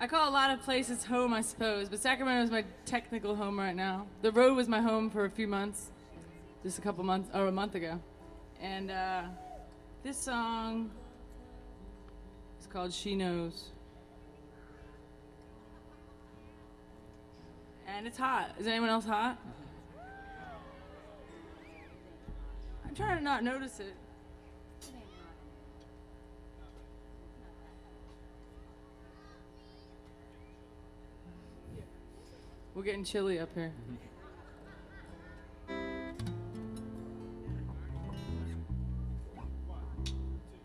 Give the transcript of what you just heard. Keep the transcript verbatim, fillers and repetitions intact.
I call a lot of places home, I suppose, but Sacramento is my technical home right now. The road was my home for a few months, just a couple months, or a month ago. And uh, this song is called She Knows. And it's hot. Is anyone else hot? I'm trying to not notice it. We're getting chilly up here.